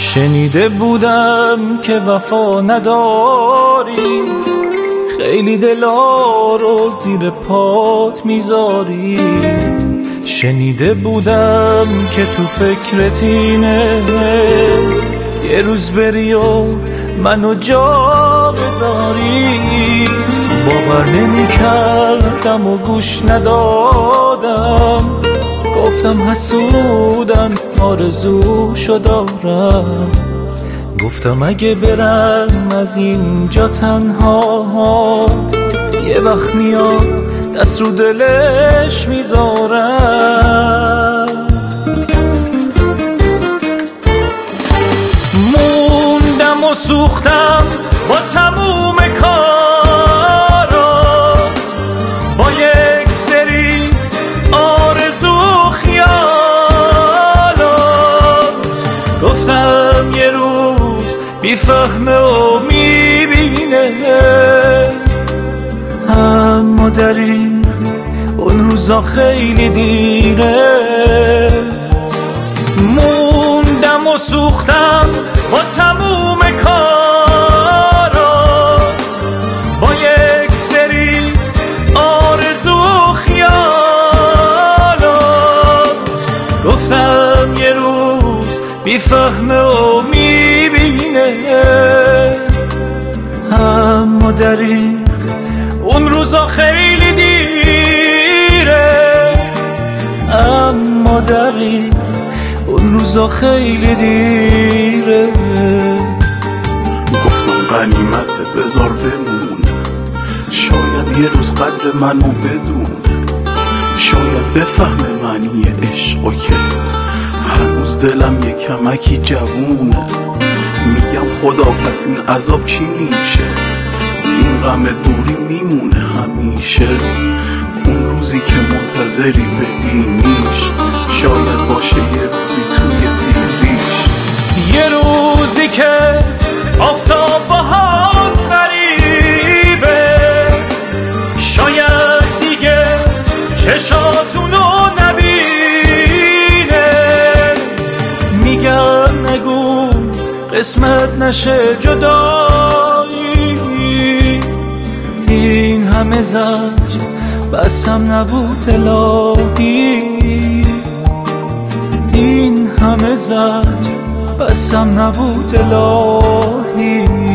شنیده بودم که وفا نداری، خیلی دلا رو زیر پات میذاری. شنیده بودم که تو فکرت اینه یه روز بری و منو جا بذاری. باور نمی کردم و گوش ندادم، گفتم حسودن آرزوشو دارم. گفتم اگه برم از اینجا تنها، یه وقت میاد دست رو دلش میذارم. موندم و سوختم با تموم کارات، با یک سری آرزو خیالات. گفتم یه روز بیفهمه و میبینه، اما دریغ اون روزا خیلی دیره. موندم و سوختم با تموم کارات، با یک سری آرزو خیالات. گفتم یه روز بیفهمه و میبینه، اما دریغ اون روزا خیلی دیره. اما دریغ اون روزا خیلی دیره. گفتم غنیمت بذار بمونه، شاید یه روز قدر منو بدونه. شاید بفهمه معنی عشقو که هنوز دلم یه کمکی جوونه. میگم خدا پس این عذاب چی میشه، این غم دوری میمونه همیشه. اون روزی که منتظری ببینیش، شاید باشه یه روزی توی دیریش. یه روزی که آفتاب باهات غریبه، شاید دیگه چشاتونو نبینه. میگن نگو قسمت نشه جدایی، این همه زج بسم نبود الهی. این همه زج بسم نبود الهی.